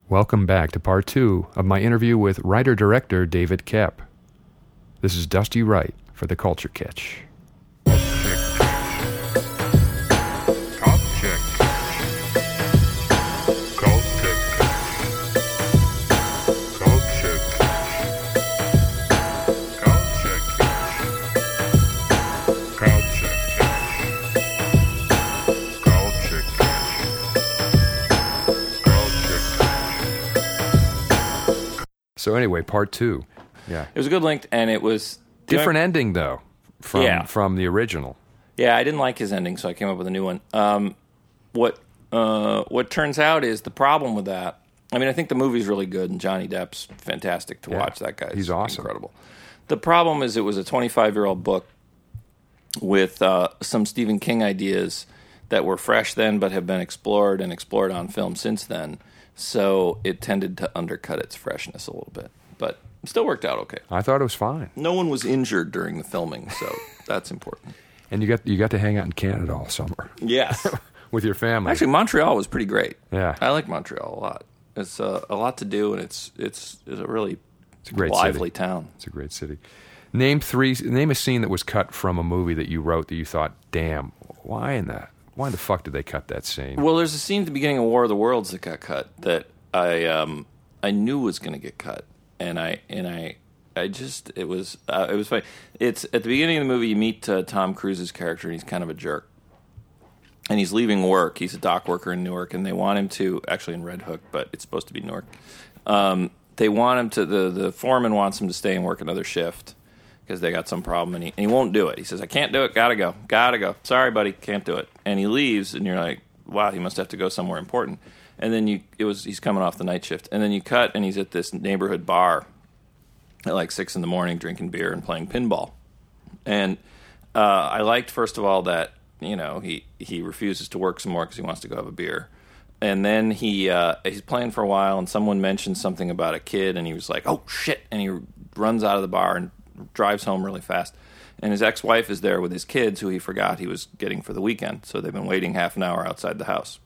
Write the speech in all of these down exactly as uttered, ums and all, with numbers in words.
Welcome back to part two of my interview with writer-director David Koepp. This is Dusty Wright for The Culture Catch. So anyway, part two. Yeah. It was a good length, and it was... Different ending, though, from Yeah. from the original. Yeah, I didn't like his ending, so I came up with a new one. Um, what uh, what turns out is the problem with that... I mean, I think the movie's really good, and Johnny Depp's fantastic to Yeah. watch. That guy's He's awesome. incredible. The problem is it was a twenty-five-year-old book with uh, some Stephen King ideas that were fresh then but have been explored and explored on film since then. So it tended to undercut its freshness a little bit. But it still worked out okay. I thought it was fine. No one was injured during the filming, so that's important. And you got you got to hang out in Canada all summer Yes. with your family. Actually, Montreal was pretty great. Yeah. I like Montreal a lot. It's uh, a lot to do, and it's it's, it's a really it's a great lively city. town. It's a great city. Name three. Name a scene that was cut from a movie that you wrote that you thought, "Damn, why in that? Why the fuck did they cut that scene?" Well, there's a scene at the beginning of War of the Worlds that got cut that I um, I knew was going to get cut, and I and I I just it was uh, it was funny. It's at the beginning of the movie you meet uh, Tom Cruise's character, and he's kind of a jerk, and he's leaving work. He's a dock worker in Newark, and they want him to actually in Red Hook, but it's supposed to be Newark. Um, they want him to the the foreman wants him to stay and work another shift because they got some problem, and he, and he won't do it. He says, "I can't do it. Gotta go. Gotta go. Sorry, buddy, can't do it." And he leaves, and you're like, "Wow, he must have to go somewhere important." And then you, it was he's coming off the night shift, and then you cut, and he's at this neighborhood bar at like six in the morning, drinking beer and playing pinball. And uh, I liked, first of all, that you know he he refuses to work some more because he wants to go have a beer. And then he uh, he's playing for a while, and someone mentioned something about a kid, and he was like, "Oh shit!" And he runs out of the bar and drives home really fast. And his ex-wife is there with his kids, who he forgot he was getting for the weekend. So they've been waiting half an hour outside the house.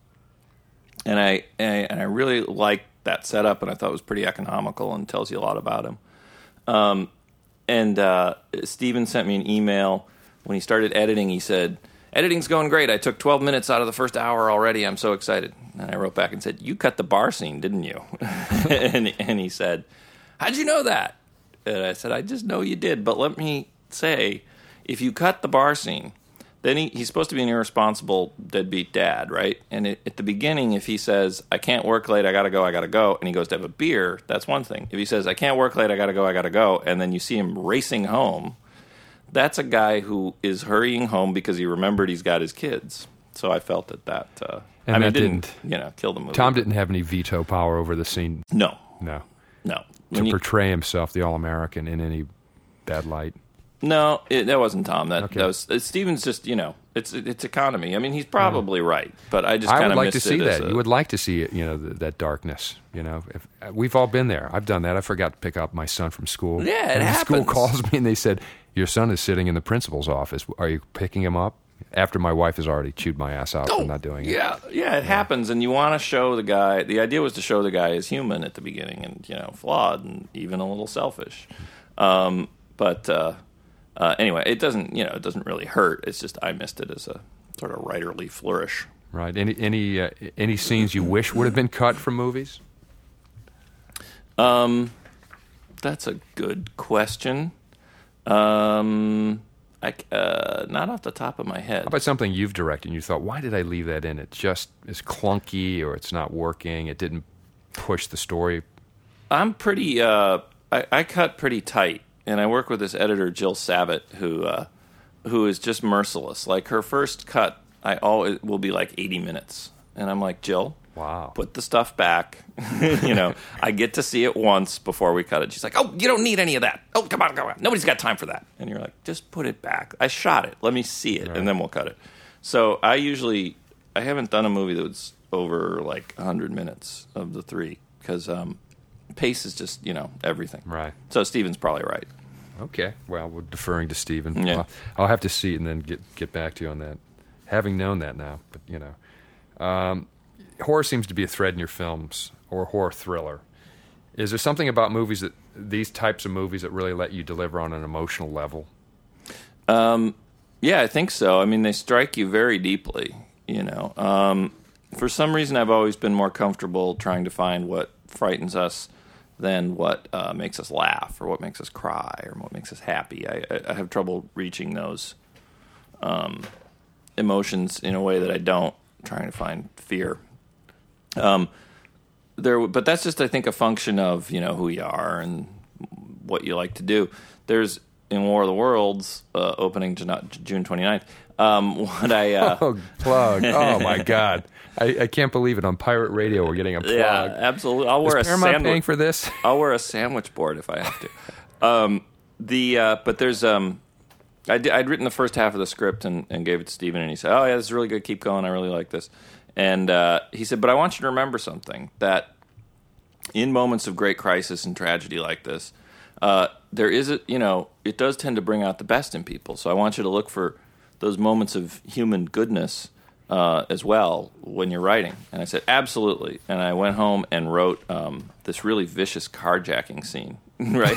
And I, and I and I really liked that setup, and I thought it was pretty economical and tells you a lot about him. Um, and uh, Steven sent me an email when he started editing. He said, "Editing's going great. I took twelve minutes out of the first hour already. I'm so excited." And I wrote back and said, "You cut the bar scene, didn't you?" and, and he said, "How'd you know that?" And I said, "I just know you did. But let me say, if you cut the bar scene, then he, he's supposed to be an irresponsible deadbeat dad, right? And it, at the beginning, if he says, 'I can't work late, I gotta go, I gotta go,' and he goes to have a beer, that's one thing. If he says, 'I can't work late, I gotta go, I gotta go,' and then you see him racing home, that's a guy who is hurrying home because he remembered he's got his kids." So I felt that that, uh, And I mean, that it didn't, didn't- you know, kill the movie. Tom didn't have any veto power over the scene. No, No. no. To When you- portray himself, the All-American, in any bad light. No, it, that wasn't Tom. That, Okay. that was uh, Steven's. Just you know, it's it's economy. I mean, he's probably right, but I just I kind would of like to missed see it as that. a- You would like to see it, you know, th- that darkness. You know, if, uh, we've all been there. I've done that. I forgot to pick up my son from school. Yeah, it and the school happens. calls me and they said, "Your son is sitting in the principal's office. Are you picking him up?" After my wife has already chewed my ass out for not doing it. Yeah, yeah, it happens, and you want to show the guy. The idea was to show the guy as human at the beginning, and you know, flawed and even a little selfish. Um, but uh, uh, anyway, it doesn't. You know, it doesn't really hurt. It's just I missed it as a sort of writerly flourish. Right. Any any uh, any scenes you wish would have been cut from movies? Um, that's a good question. Um. I, uh, not off the top of my head. How about something you've directed and you thought, why did I leave that in? It just is clunky or it's not working. It didn't push the story. I'm pretty, uh, I, I cut pretty tight, and I work with this editor, Jill Savitt, who uh, who is just merciless. Like, her first cut, I always will be like eighty minutes. And I'm like, "Jill, Wow. put the stuff back." you know, I get to see it once before we cut it. She's like, "Oh, you don't need any of that. Oh, come on, come on. Nobody's got time for that." And you're like, "Just put it back. I shot it. Let me see it, Right. and then we'll cut it." So I usually, I haven't done a movie that was over like one hundred minutes of the three, because um, pace is just, you know, everything. Right. So Steven's probably right. Okay. Well, we're deferring to Stephen. Yeah. I'll, I'll have to see it and then get get back to you on that. Having known that now, but you know, um, horror seems to be a thread in your films or horror thriller. Is there something about movies that these types of movies that really let you deliver on an emotional level? Um, yeah, I think so. I mean, they strike you very deeply. You know, um, for some reason, I've always been more comfortable trying to find what frightens us than what uh, makes us laugh, or what makes us cry, or what makes us happy. I, I, I have trouble reaching those um, emotions in a way that I don't trying to find fear. Um, there, but that's just, I think, a function of, you know, who you are and what you like to do. There's in War of the Worlds, uh, opening June twenty-ninth. Um, what I uh, oh plug! Oh my God, I, I can't believe it. On pirate radio, we're getting a plug. Yeah, absolutely. I'll wear Is a Paramount sandwich. paying for this? I'll wear a sandwich board if I have to. Um, the uh, but there's um, I'd, I'd written the first half of the script and, and gave it to Steven, and he said, "Oh yeah, this is really good. Keep going. I really like this." And uh, he said, "But I want you to remember something, that in moments of great crisis and tragedy like this, uh, there is a, you know, it does tend to bring out the best in people. So I want you to look for those moments of human goodness uh, as well when you're writing." And I said, "Absolutely." And I went home and wrote um, this really vicious carjacking scene, right,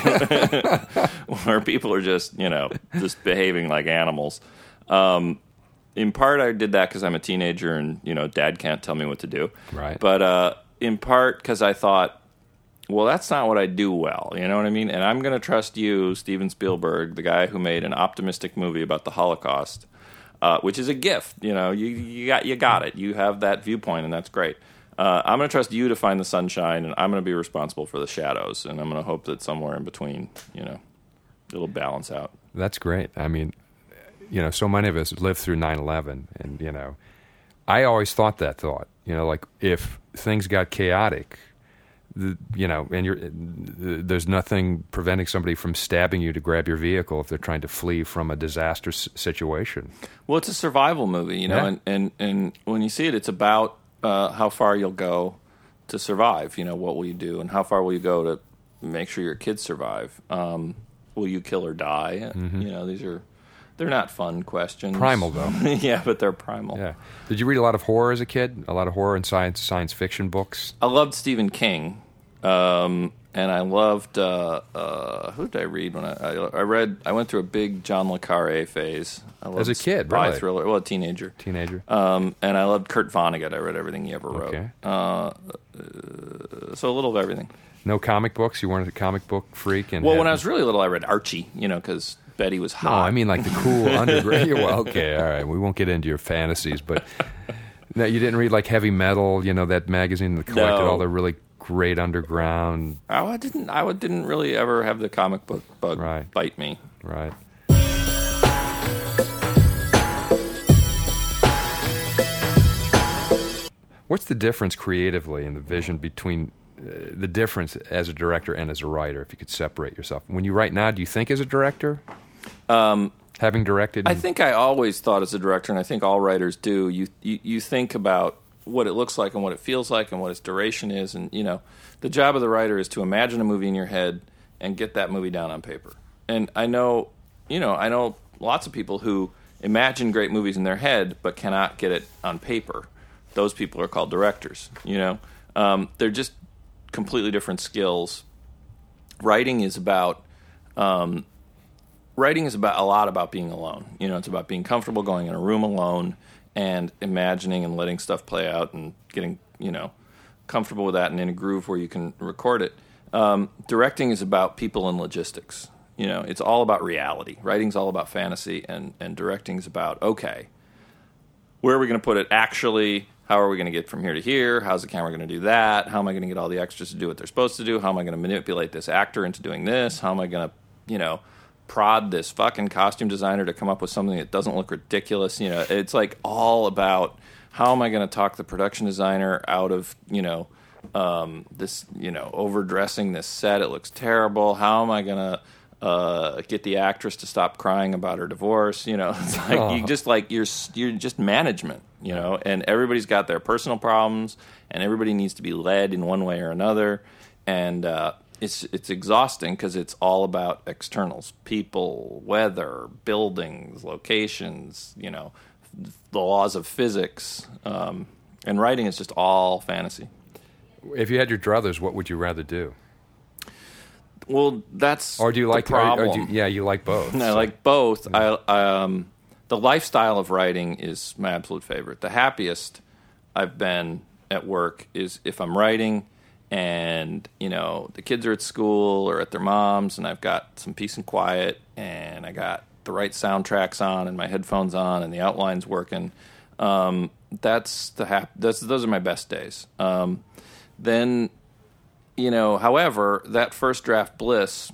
where people are just, you know, just behaving like animals. Um, in part, I did that because I'm a teenager and, you know, Dad can't tell me what to do. Right. But uh, in part because I thought, well, that's not what I do well, you know what I mean? And I'm going to trust you, Steven Spielberg, the guy who made an optimistic movie about the Holocaust, uh, which is a gift. You know, you, you got you got it. You have that viewpoint, and that's great. Uh, I'm going to trust you to find the sunshine, and I'm going to be responsible for the shadows, and I'm going to hope that somewhere in between, you know, it'll balance out. That's great. I mean, you know, so many of us lived through nine eleven, and, you know, I always thought that thought, you know, like if things got chaotic, the, you know, and you're, there's nothing preventing somebody from stabbing you to grab your vehicle if they're trying to flee from a disastrous situation. Well, it's a survival movie, you know, Yeah. and, and, and when you see it, it's about uh, how far you'll go to survive. You know, what will you do, and how far will you go to make sure your kids survive? Um, will you kill or die? Mm-hmm. You know, these are, they're not fun questions. Primal, though. Yeah, but they're primal. Yeah. Did you read a lot of horror as a kid? A lot of horror and science science fiction books? I loved Stephen King, um, and I loved uh, uh, who did I read when I, I I read? I went through a big John le Carré phase. I loved As a kid, spy really? thriller. Well, a teenager. Teenager? Um, and I loved Kurt Vonnegut. I read everything he ever wrote. Okay. Uh, uh, so a little of everything. No comic books? You weren't a comic book freak? And Well, had- when I was really little, I read Archie. You know, because Betty was No, hot. I mean like the cool underground. Well, okay, all right. We won't get into your fantasies, but no, you didn't read like Heavy Metal, you know, that magazine that collected No. all the really great underground. Oh, I didn't. I would- didn't really ever have the comic book bug Right. bite me. Right. What's the difference creatively in the vision between uh, the difference as a director and as a writer, if you could separate yourself? When you write now, do you think as a director? Um, Having directed? I and- think I always thought as a director, and I think all writers do. You, you you think about what it looks like and what it feels like and what its duration is, and you know, the job of the writer is to imagine a movie in your head and get that movie down on paper. And I know, you know, I know lots of people who imagine great movies in their head but cannot get it on paper. Those people are called directors. You know, um, they're just completely different skills. Writing is about. Um, Writing is about a lot about being alone. You know, it's about being comfortable going in a room alone and imagining and letting stuff play out and getting, you know, comfortable with that and in a groove where you can record it. Um, directing is about people and logistics. You know, it's all about reality. Writing's all about fantasy, and, and directing's about, okay, where are we going to put it actually? How are we going to get from here to here? How's the camera going to do that? How am I going to get all the extras to do what they're supposed to do? How am I going to manipulate this actor into doing this? How am I going to, you know, prod this fucking costume designer to come up with something that doesn't look ridiculous? You know, it's like all about how am I going to talk the production designer out of, you know, um, this, you know, overdressing this set. It looks terrible. How am I going to uh, get the actress to stop crying about her divorce? You know, it's like Oh. you just like you're you're just management, you know, and everybody's got their personal problems, and everybody needs to be led in one way or another, and uh, it's it's exhausting because it's all about externals: people, weather, buildings, locations, you know, the laws of physics, um, and writing is just all fantasy. If you had your druthers, what would you rather do? Well, that's Or do you like the problem. or- or do you- yeah, you like both. I so- like both. I, I um, the lifestyle of writing is my absolute favorite. The happiest I've been at work is if I'm writing and, you know, the kids are at school or at their mom's and I've got some peace and quiet and I got the right soundtracks on and my headphones on and the outline's working. Um, that's the hap- that's, those are my best days. Um, then, you know, however, that first draft bliss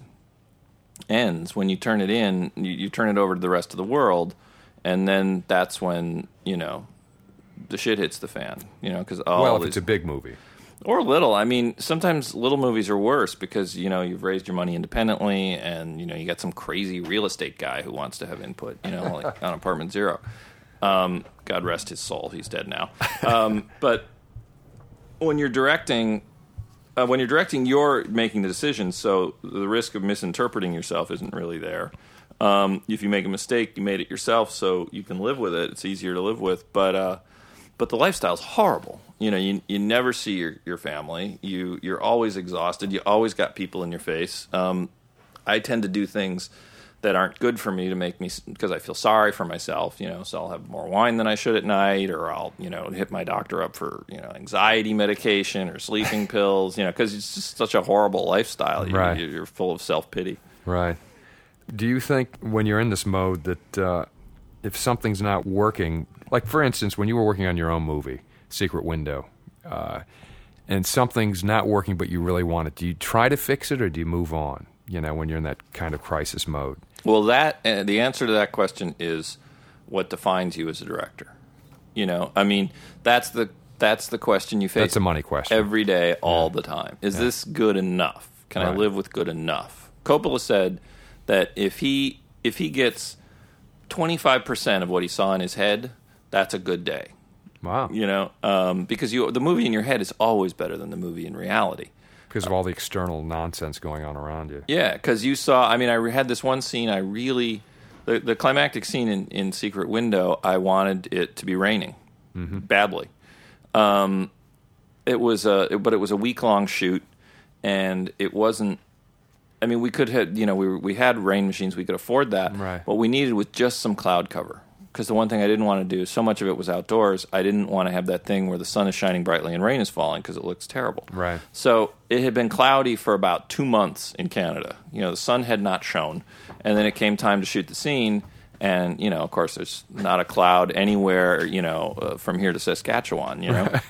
ends when you turn it in, you, you turn it over to the rest of the world, and then that's when, you know, the shit hits the fan, you know, because all Well, if these, it's a big movie. or little. I mean, sometimes little movies are worse because, you know, you've raised your money independently and, you know, you got some crazy real estate guy who wants to have input, you know, like on Apartment Zero. Um, God rest his soul. He's dead now. Um, but when you're directing, uh, when you're directing, you're making the decision, so the risk of misinterpreting yourself isn't really there. Um, if you make a mistake, you made it yourself, so you can live with it. It's easier to live with. But uh, but the lifestyle's horrible. You know, you you never see your, your family. You you're always exhausted. You always got people in your face. Um, I tend to do things that aren't good for me to make me, because I feel sorry for myself, you know, so I'll have more wine than I should at night, or I'll, you know, hit my doctor up for, you know, anxiety medication or sleeping pills, you know, because it's just such a horrible lifestyle. You, Right. You're full of self-pity. Right. Do you think when you're in this mode that uh, if something's not working, like for instance, when you were working on your own movie, Secret Window, uh, and something's not working but you really want it, do you try to fix it or do you move on, you know, when you're in that kind of crisis mode? Well, that uh, the answer to that question is what defines you as a director. You know, I mean, that's the that's the question you face. That's a money question. Every day, all the time. Is Yeah. this good enough? Can I Right. live with good enough? Coppola said that if he if he gets twenty-five percent of what he saw in his head, that's a good day. Wow. You know, um, because you the movie in your head is always better than the movie in reality. Because of all the external nonsense going on around you. Yeah, because you saw. I mean, I re- had this one scene. I really, the, the climactic scene in, in Secret Window. I wanted it to be raining badly. Um, it was a, but it was a week long shoot, and it wasn't. I mean, we could have, you know, we were, we had rain machines. We could afford that. Right. What we needed was just some cloud cover. Because the one thing I didn't want to do, so much of it was outdoors, I didn't want to have that thing where the sun is shining brightly and rain is falling because it looks terrible. Right. So it had been cloudy for about two months in Canada. You know, the sun had not shone. And then it came time to shoot the scene. And, you know, of course, there's not a cloud anywhere, you know, uh, from here to Saskatchewan, you know.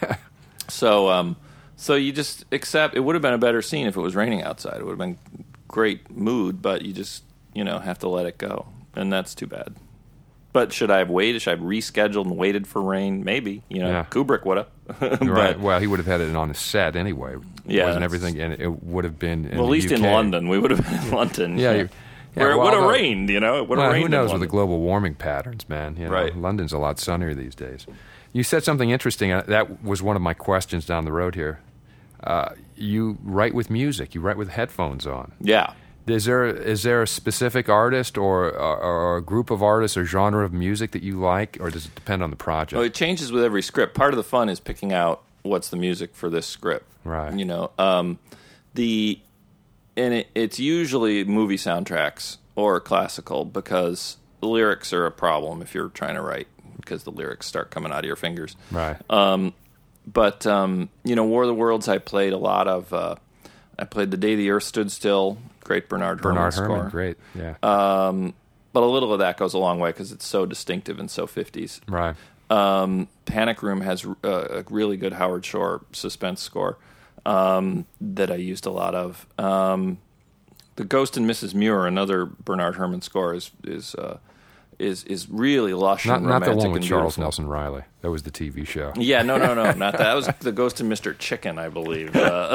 so um, so you just accept. It would have been a better scene if it was raining outside. It would have been great mood, but you just, you know, have to let it go. And that's too bad. But should I have waited? Should I have rescheduled and waited for rain? Maybe. You know, Yeah. Kubrick would have. Right. Well, he would have had it on his set anyway. Yeah, Wasn't that's- everything, and it would have been in Well, at the least U in K. London. We would have been in London. Yeah, you- yeah, Where it well, would have although- rained, you know? It would have Well, rained who in knows with London. the global warming patterns, man? You know, Right. London's a lot sunnier these days. You said something interesting. uh, That was one of my questions down the road here. Uh, you write with music. You write with headphones on. Yeah. Is there is there a specific artist or, or, or a group of artists or genre of music that you like, or does it depend on the project? Well, it changes with every script. Part of the fun is picking out what's the music for this script. Right. You know, um, the and it, it's usually movie soundtracks or classical because the lyrics are a problem if you're trying to write because the lyrics start coming out of your fingers. Right. Um, but um, you know, War of the Worlds. I played a lot of. Uh, I played The Day the Earth Stood Still. Great Bernard Herrmann Bernard score. Herrmann, great. Yeah. Um, but a little of that goes a long way because it's so distinctive and so fifties. right. Um, Panic Room has uh, a really good Howard Shore suspense score um, that I used a lot of. Um, the Ghost and Missus Muir, another Bernard Herrmann score, is is uh, is is really lush Not and not romantic the one with and Charles beautiful. Nelson Riley. That was the T V show. Yeah, no, no, no, not that. That was the Ghost and Mister Chicken, I believe. Uh,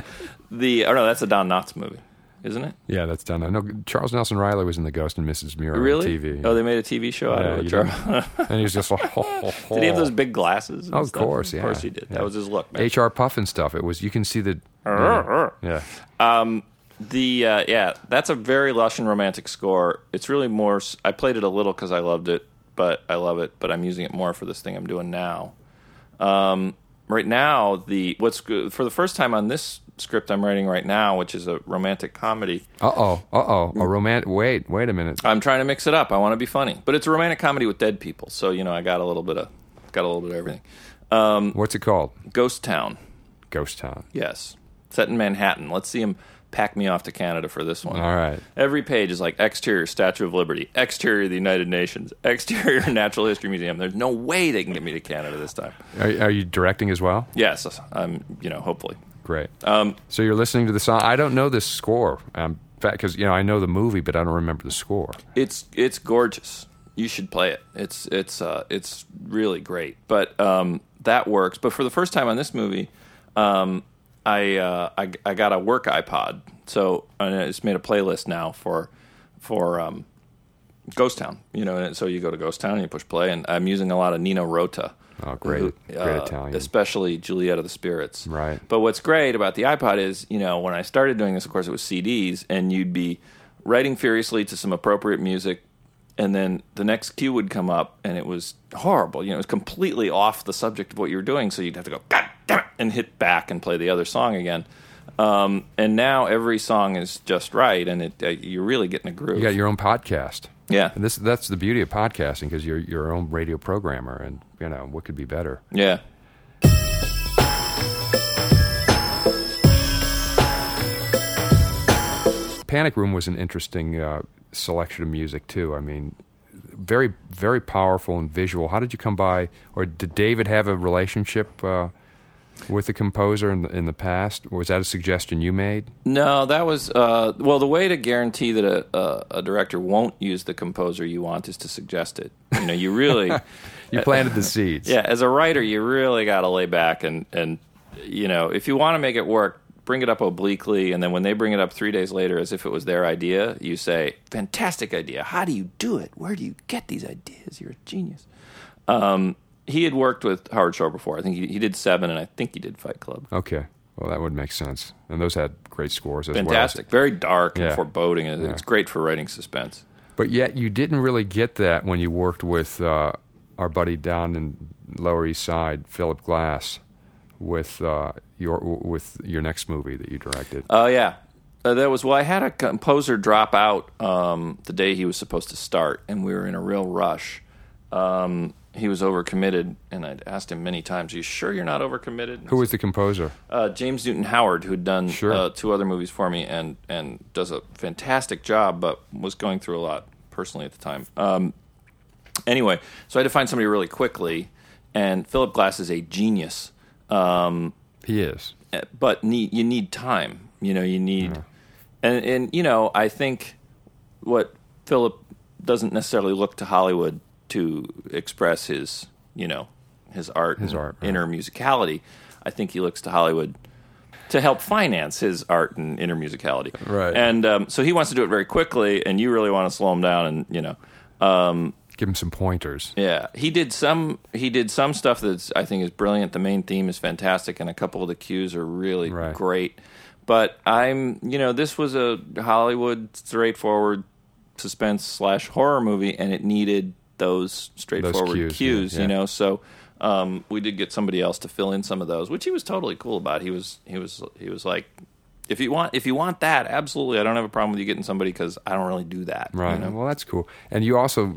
the oh no, that's a Don Knotts movie, isn't it? Yeah, that's done. No, Charles Nelson Riley was in the Ghost and Missus Muir Really? on T V. Oh, they made a T V show out Yeah, of it. you Charles. and he was just like, ho, ho, ho. Did he have those big glasses? and Oh, of stuff? course, yeah. Of course he did. Yeah. That was his look, man. H R Puffin stuff. It was. You can see the. Yeah. Um, the uh, yeah, that's a very lush and romantic score. It's really more. s- I played it a little because I loved it, but I love it. But I'm using it more for this thing I'm doing now. Um, right now, the what's good, for the first time on this script I'm writing right now, which is a romantic comedy. Uh oh, uh oh, a romantic. Wait, wait a minute. I'm trying to mix it up. I want to be funny, but it's a romantic comedy with dead people. So you know, I got a little bit of got a little bit of everything. Um, What's it called? Ghost Town. Ghost Town. Yes, set in Manhattan. Let's see him pack me off to Canada for this one. All right. Every page is like exterior Statue of Liberty, exterior the United Nations, exterior Natural History Museum. There's no way they can get me to Canada this time. Are, are you directing as well? Yes, I'm. You know, hopefully. Great. Um, so you're listening to the song. I don't know this score. Um, because you know I know the movie, but I don't remember the score. It's it's gorgeous. You should play it. It's it's uh, it's really great. But um, that works. But for the first time on this movie, um, I, uh, I I got a work iPod, so I just made a playlist now for for um, Ghost Town. You know, and so you go to Ghost Town and you push play, and I'm using a lot of Nino Rota. Oh, great, who, great uh, Italian. Especially Juliet of the Spirits. Right. But what's great about the iPod is, you know, when I started doing this, of course, it was C Ds, and you'd be writing furiously to some appropriate music, and then the next cue would come up, and it was horrible. You know, it was completely off the subject of what you were doing, so you'd have to go, God damn it, and hit back and play the other song again. Um, and now every song is just right, and it, uh, you're really getting a groove. You got your own podcast. Yeah. And this that's the beauty of podcasting, because you're your own radio programmer, and you know what could be better. Yeah. Panic Room was an interesting uh, selection of music too. I mean, very very powerful and visual. How did you come by, or did David have a relationship uh, with the composer in the, in the past? Was that a suggestion you made? No, that was uh, well. The way to guarantee that a, a, a director won't use the composer you want is to suggest it. You know, you really you planted the seeds. Yeah, as a writer, you really got to lay back and and you know, if you want to make it work, bring it up obliquely, and then when they bring it up three days later as if it was their idea, you say, "Fantastic idea! How do you do it? Where do you get these ideas? You're a genius." Um, He had worked with Howard Shore before. I think he, he did Seven, and I think he did Fight Club. Okay. Well, that would make sense. And those had great scores as Fantastic. well. Very dark Yeah. and foreboding. It's Yeah. great for writing suspense. But yet you didn't really get that when you worked with uh, our buddy down in Lower East Side, Philip Glass, with uh, your with your next movie that you directed. Oh, uh, yeah. Uh, that was, well, I had a composer drop out um, the day he was supposed to start, and we were in a real rush. Um He was overcommitted, and I'd asked him many times, "Are you sure you're not overcommitted?" Who was the composer? Uh, James Newton Howard, who'd done Sure. uh, two other movies for me, and and does a fantastic job, but was going through a lot personally at the time. Um, anyway, so I had to find somebody really quickly, and Philip Glass is a genius. Um, He is. but need, you need time. You know, you need, Yeah. and and you know, I think what Philip doesn't necessarily look to Hollywood to express his, you know, his art, His and art, right. inner musicality. I think he looks to Hollywood to help finance his art and inner musicality. Right. And um, so he wants to do it very quickly, and you really want to slow him down, and you know, um, Give him some pointers. yeah, he did some. He did some stuff that's I think is brilliant. The main theme is fantastic, and a couple of the cues are really Right. great. But I'm, you know, this was a Hollywood straightforward suspense slash horror movie, and it needed those straightforward cues, cues, yeah, yeah. you know. So um, we did get somebody else to fill in some of those, which he was totally cool about. He was he was he was like, if you want if you want that, absolutely, I don't have a problem with you getting somebody because I don't really do that. Right. You know? Well, that's cool. And you also,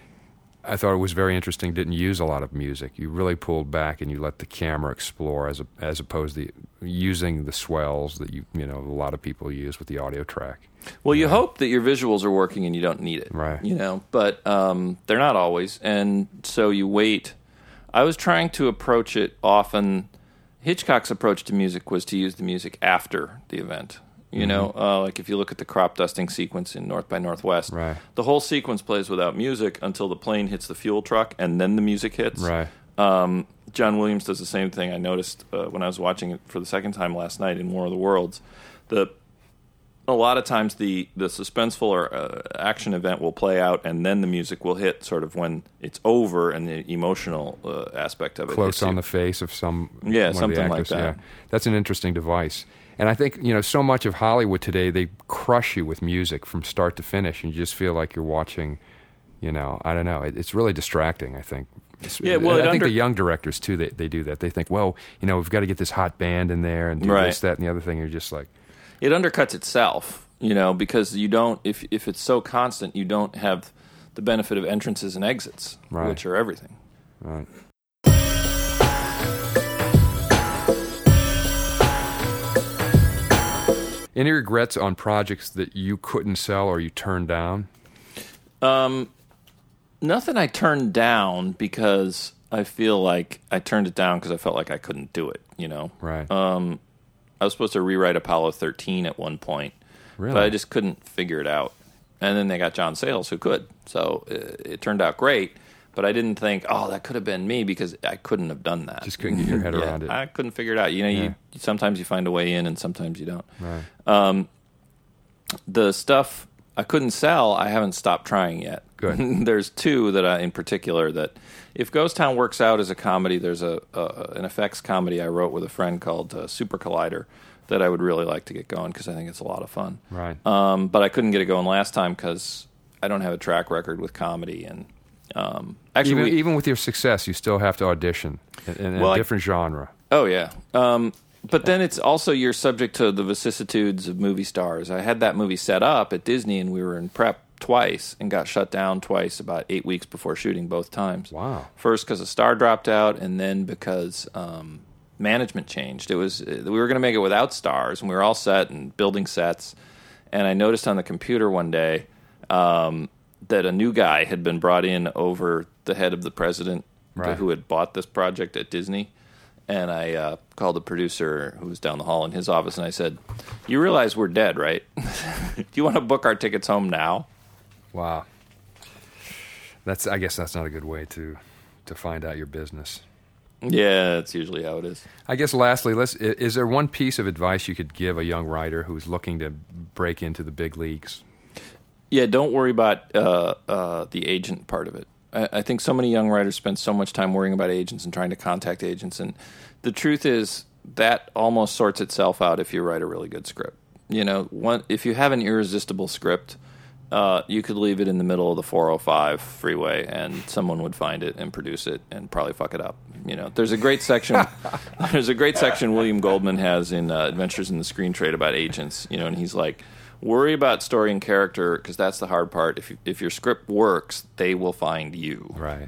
I thought it was very interesting, didn't use a lot of music. You really pulled back and you let the camera explore as a, as opposed to using the swells that you you know a lot of people use with the audio track. Well, you hope that your visuals are working and you don't need it, Right. You know, but um, they're not always, and so you wait. I was trying to approach it often. Hitchcock's approach to music was to use the music after the event. You Mm-hmm. know, uh, like if you look at the crop dusting sequence in North by Northwest, Right. the whole sequence plays without music until the plane hits the fuel truck, and then the music hits. Right. Um, John Williams does the same thing. I noticed uh, when I was watching it for the second time last night in War of the Worlds. The a lot of times the, the suspenseful or uh, action event will play out, and then the music will hit sort of when it's over, and the emotional uh, aspect of it Close hits on you. the face of some Yeah, one of the something like actors. that. Yeah. That's an interesting device. And I think, you know, so much of Hollywood today, they crush you with music from start to finish, and you just feel like you're watching, you know, I don't know. It, it's really distracting, I think, Yeah, well, I it think under- the young directors too. They they do that. They think, well, you know, we've got to get this hot band in there and do Right. this, that, and the other thing. You're just like, it undercuts itself, you know, because you don't. If if it's so constant, you don't have the benefit of entrances and exits, Right. which are everything. right. Any regrets on projects that you couldn't sell or you turned down? Um, nothing I turned down because I feel like I turned it down because I felt like I couldn't do it. You know, Right. Um, I was supposed to rewrite Apollo thirteen at one point, Really? but I just couldn't figure it out. And then they got John Sayles who could, so it, it turned out great. But I didn't think, oh, that could have been me because I couldn't have done that. Just couldn't get your head Yeah, around it. I couldn't figure it out. You know, Yeah. you sometimes you find a way in, and sometimes you don't. Right. Um, the stuff I couldn't sell, I haven't stopped trying yet. Good. There's two that I, in particular, that if Ghost Town works out as a comedy, there's a, a an effects comedy I wrote with a friend called uh, Super Collider that I would really like to get going because I think it's a lot of fun. Right. Um, but I couldn't get it going last time because I don't have a track record with comedy, and um, actually, even, we, even with your success, you still have to audition in, in Well, a I- different genre. Oh yeah, um, but then it's also you're subject to the vicissitudes of movie stars. I had that movie set up at Disney, and we were in prep twice and got shut down twice about eight weeks before shooting both times. Wow. First because a star dropped out, and then because um, management changed. It was we were going to make it without stars, and we were all set and building sets. And I noticed on the computer one day um, that a new guy had been brought in over the head of the president Right. who had bought this project at Disney. And I uh, called the producer who was down the hall in his office, and I said, "You realize we're dead, right? Do you want to book our tickets home now?" Wow. That's. I guess that's not a good way to to find out your business. Yeah, that's usually how it is. I guess lastly, let's. i- Is there one piece of advice you could give a young writer who's looking to break into the big leagues? Yeah, don't worry about uh, uh, the agent part of it. I, I think so many young writers spend so much time worrying about agents and trying to contact agents, and the truth is that almost sorts itself out if you write a really good script. You know, one, if you have an irresistible script, uh, you could leave it in the middle of the four oh five freeway, and someone would find it and produce it and probably fuck it up. You know, there's a great section. there's a great section William Goldman has in uh, Adventures in the Screen Trade about agents. You know, and he's like, worry about story and character because that's the hard part. If you, if your script works, they will find you. Right.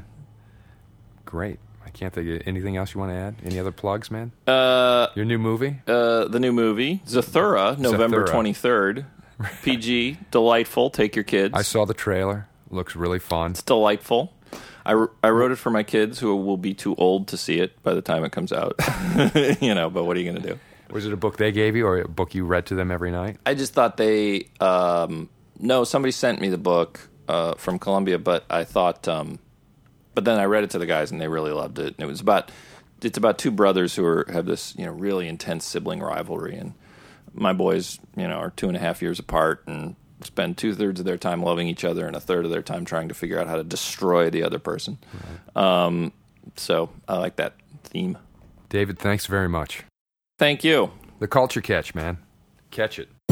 Great. I can't think of anything else you want to add. Any other plugs, man? Uh, Your new movie? uh, the new movie Zathura, November Zathura. twenty-third. P G, delightful. Take your kids. I saw the trailer. Looks really fun. It's delightful. I, I wrote it for my kids who will be too old to see it by the time it comes out. You know, but what are you going to do? Was it a book they gave you or a book you read to them every night? I just thought they um, no, somebody sent me the book uh, from Columbia, but I thought, um, but then I read it to the guys and they really loved it. And it was about it's about two brothers who are have this you know really intense sibling rivalry, and my boys you know are two and a half years apart and spend two thirds of their time loving each other and a third of their time trying to figure out how to destroy the other person. Right. Um, so I like that theme. David, thanks very much. Thank you. The Culture Catch, man. Catch it.